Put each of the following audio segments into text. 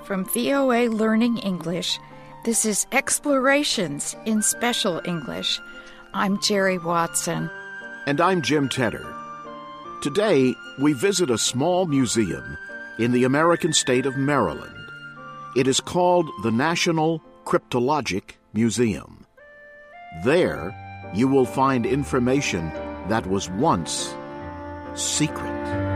From VOA Learning English, this is Explorations in Special English. I'm Jerry Watson. And I'm Jim Tedder. Today, we visit a small museum in the American state of Maryland. It is called the National Cryptologic Museum. There, you will find information that was once secret.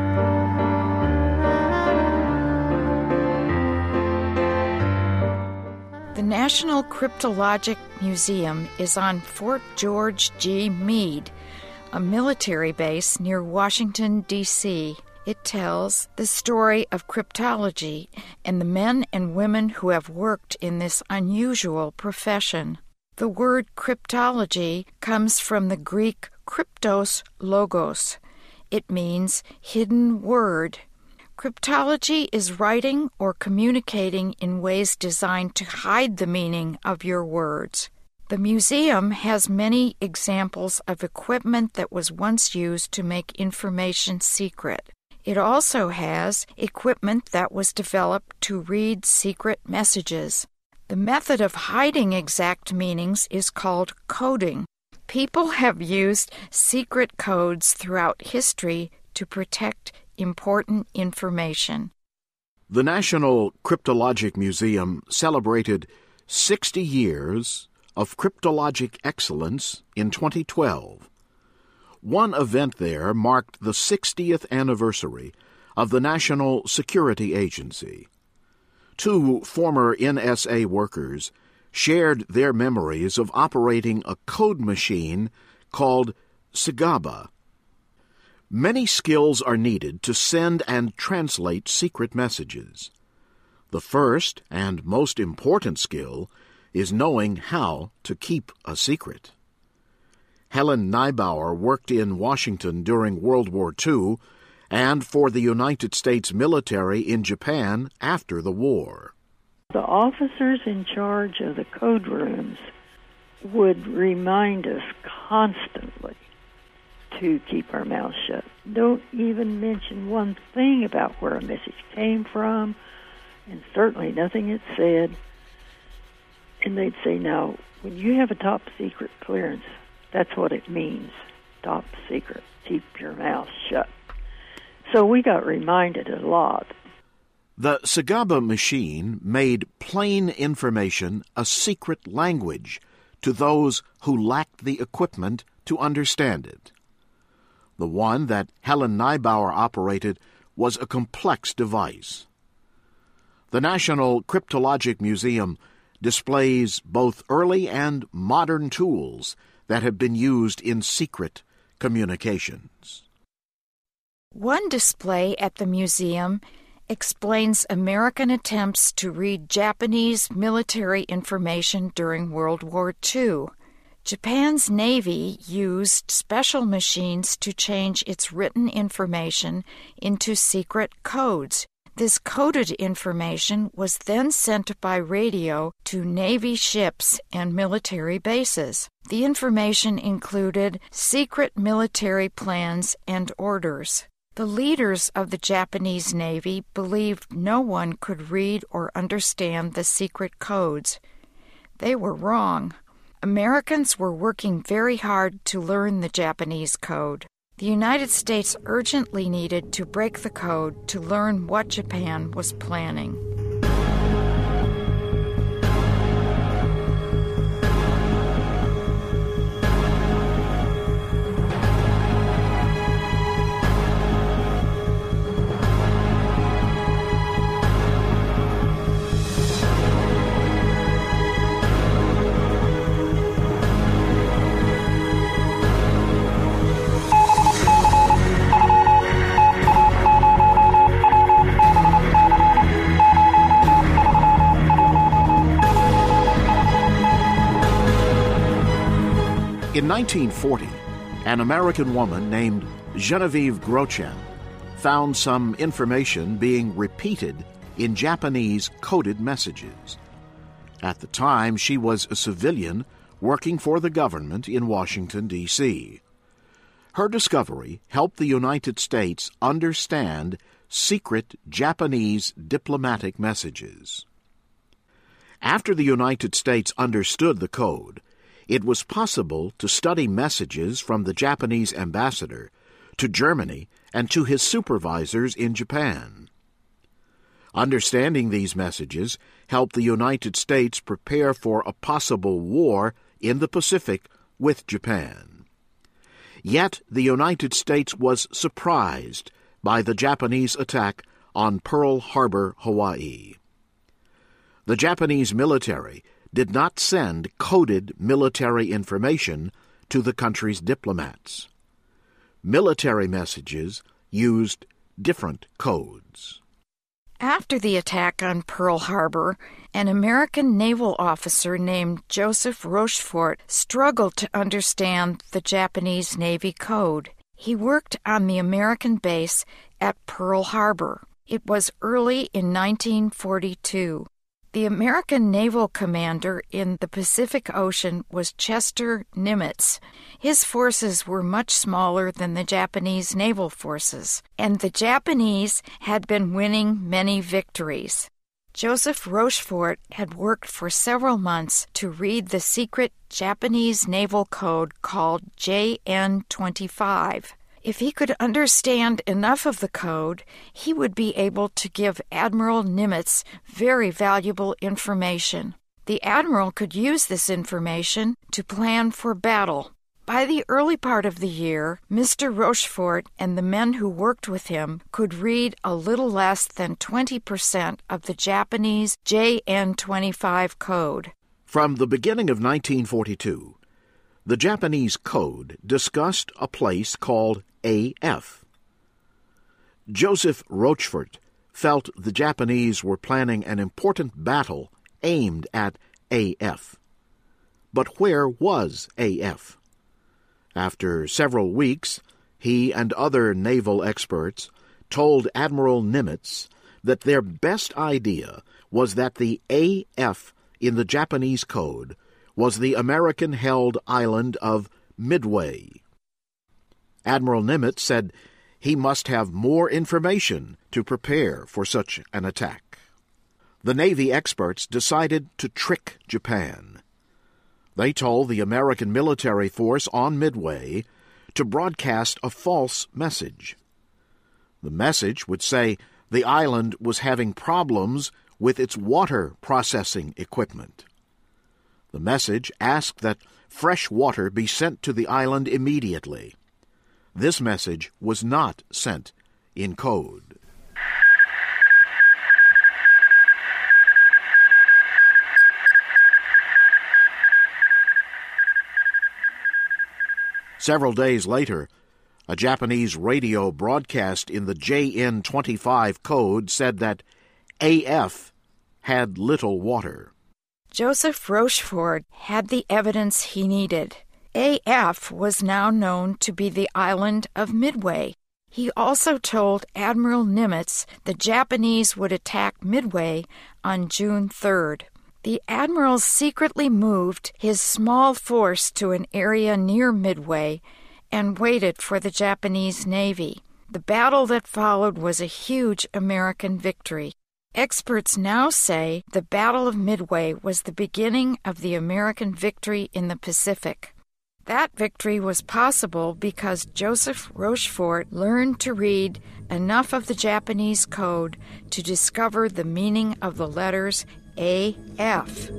The National Cryptologic Museum is on Fort George G. Meade, a military base near Washington, D.C. It tells the story of cryptology and the men and women who have worked in this unusual profession. The word cryptology comes from the Greek kryptos logos. It means hidden word. Cryptology is writing or communicating in ways designed to hide the meaning of your words. The museum has many examples of equipment that was once used to make information secret. It also has equipment that was developed to read secret messages. The method of hiding exact meanings is called coding. People have used secret codes throughout history to protect important information. The National Cryptologic Museum celebrated 60 years of cryptologic excellence in 2012. One event there marked the 60th anniversary of the National Security Agency. Two former NSA workers shared their memories of operating a code machine called SIGABA. Many skills are needed to send and translate secret messages. The first and most important skill is knowing how to keep a secret. Helen Neibauer worked in Washington during World War II and for the United States military in Japan after the war. The officers in charge of the code rooms would remind us constantly to keep our mouths shut. Don't even mention one thing about where a message came from, and certainly nothing it said. And they'd say, now, when you have a top secret clearance, that's what it means, top secret. Keep your mouth shut. So we got reminded a lot. The SIGABA machine made plain information a secret language to those who lacked the equipment to understand it. The one that Helen Neibauer operated was a complex device. The National Cryptologic Museum displays both early and modern tools that have been used in secret communications. One display at the museum explains American attempts to read Japanese military information during World War II. Japan's Navy used special machines to change its written information into secret codes. This coded information was then sent by radio to Navy ships and military bases. The information included secret military plans and orders. The leaders of the Japanese Navy believed no one could read or understand the secret codes. They were wrong. Americans were working very hard to learn the Japanese code. The United States urgently needed to break the code to learn what Japan was planning. In 1940, an American woman named Genevieve Grotjen found some information being repeated in Japanese coded messages. At the time, she was a civilian working for the government in Washington, D.C. Her discovery helped the United States understand secret Japanese diplomatic messages. After the United States understood the code, it was possible to study messages from the Japanese ambassador to Germany and to his supervisors in Japan. Understanding these messages helped the United States prepare for a possible war in the Pacific with Japan. Yet the United States was surprised by the Japanese attack on Pearl Harbor, Hawaii. The Japanese military did not send coded military information to the country's diplomats. Military messages used different codes. After the attack on Pearl Harbor, an American naval officer named Joseph Rochefort struggled to understand the Japanese Navy code. He worked on the American base at Pearl Harbor. It was early in 1942. The American naval commander in the Pacific Ocean was Chester Nimitz. His forces were much smaller than the Japanese naval forces, and the Japanese had been winning many victories. Joseph Rochefort had worked for several months to read the secret Japanese naval code called JN-25. If he could understand enough of the code, he would be able to give Admiral Nimitz very valuable information. The admiral could use this information to plan for battle. By the early part of the year, Mr. Rochefort and the men who worked with him could read a little less than 20% of the Japanese JN-25 code. From the beginning of 1942, the Japanese code discussed a place called AF. Joseph Rochefort felt the Japanese were planning an important battle aimed at AF. But where was AF? After several weeks, he and other naval experts told Admiral Nimitz that their best idea was that the AF in the Japanese code was the American-held island of Midway. Admiral Nimitz said he must have more information to prepare for such an attack. The Navy experts decided to trick Japan. They told the American military force on Midway to broadcast a false message. The message would say the island was having problems with its water processing equipment. The message asked that fresh water be sent to the island immediately. This message was not sent in code. Several days later, a Japanese radio broadcast in the JN-25 code said that AF had little water. Joseph Rochefort had the evidence he needed. AF was now known to be the island of Midway. He also told Admiral Nimitz the Japanese would attack Midway on June 3rd. The admiral secretly moved his small force to an area near Midway and waited for the Japanese Navy. The battle that followed was a huge American victory. Experts now say the Battle of Midway was the beginning of the American victory in the Pacific. That victory was possible because Joseph Rochefort learned to read enough of the Japanese code to discover the meaning of the letters AF.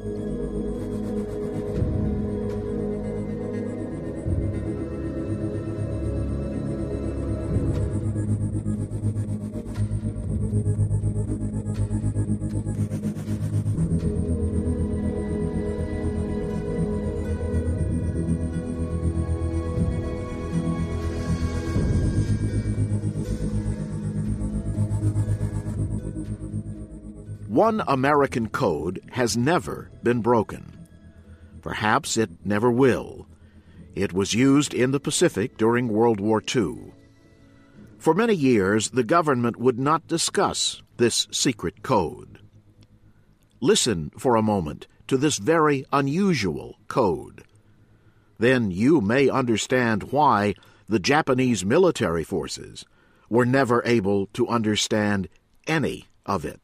One American code has never been broken. Perhaps it never will. It was used in the Pacific during World War II. For many years, the government would not discuss this secret code. Listen for a moment to this very unusual code. Then you may understand why the Japanese military forces were never able to understand any of it.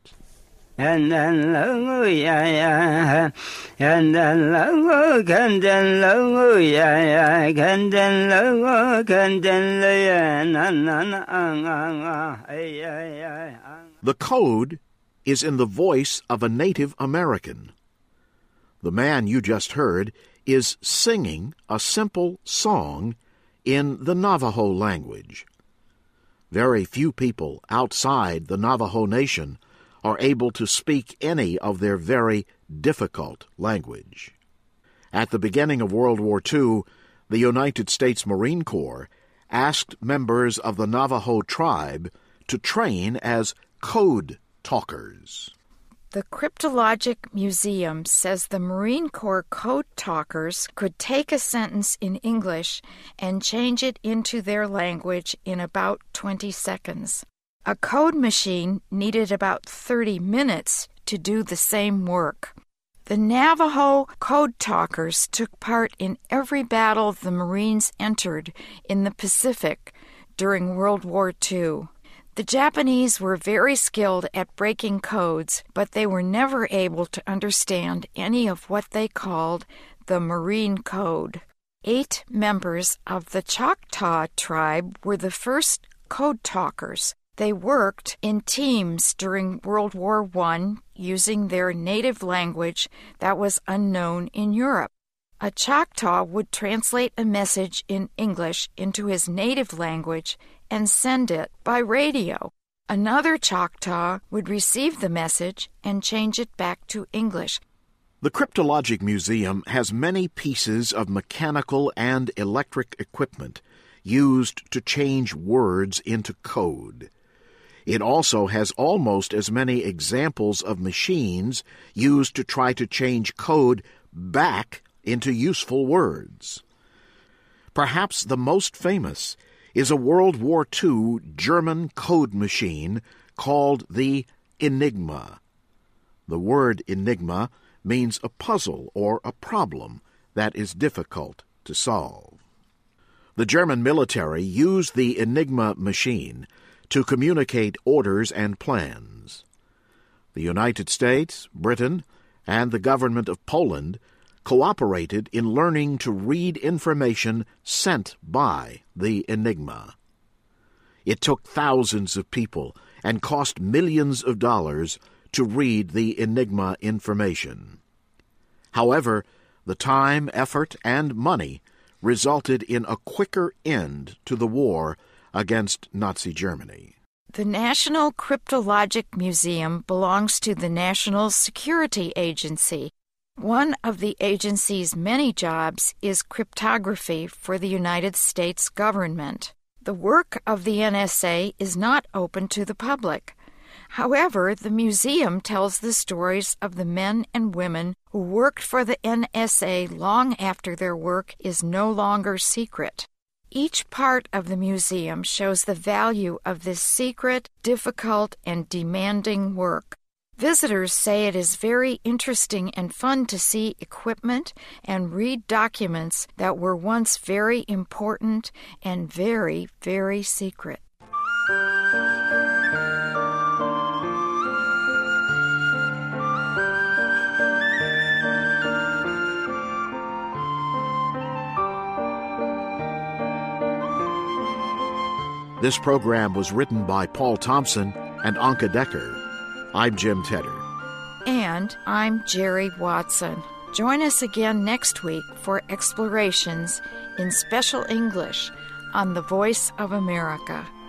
The code is in the voice of a Native American. The man you just heard is singing a simple song in the Navajo language. Very few people outside the Navajo Nation are able to speak any of their very difficult language. At the beginning of World War II, the United States Marine Corps asked members of the Navajo tribe to train as code talkers. The Cryptologic Museum says the Marine Corps code talkers could take a sentence in English and change it into their language in about 20 seconds. A code machine needed about 30 minutes to do the same work. The Navajo code talkers took part in every battle the Marines entered in the Pacific during World War II. The Japanese were very skilled at breaking codes, but they were never able to understand any of what they called the Marine Code. 8 members of the Choctaw tribe were the first code talkers. They worked in teams during World War I using their native language that was unknown in Europe. A Choctaw would translate a message in English into his native language and send it by radio. Another Choctaw would receive the message and change it back to English. The Cryptologic Museum has many pieces of mechanical and electric equipment used to change words into code. It also has almost as many examples of machines used to try to change code back into useful words. Perhaps the most famous is a World War II German code machine called the Enigma. The word enigma means a puzzle or a problem that is difficult to solve. The German military used the Enigma machine to communicate orders and plans. The United States, Britain, and the government of Poland cooperated in learning to read information sent by the Enigma. It took thousands of people and cost millions of dollars to read the Enigma information. However, the time, effort, and money resulted in a quicker end to the war against Nazi Germany. The National Cryptologic Museum belongs to the National Security Agency. One of the agency's many jobs is cryptography for the United States government. The work of the NSA is not open to the public. However, the museum tells the stories of the men and women who worked for the NSA long after their work is no longer secret. Each part of the museum shows the value of this secret, difficult, and demanding work. Visitors say it is very interesting and fun to see equipment and read documents that were once very important and very, very secret. This program was written by Paul Thompson and Anka Decker. I'm Jim Tedder. And I'm Jerry Watson. Join us again next week for explorations in special English on The Voice of America.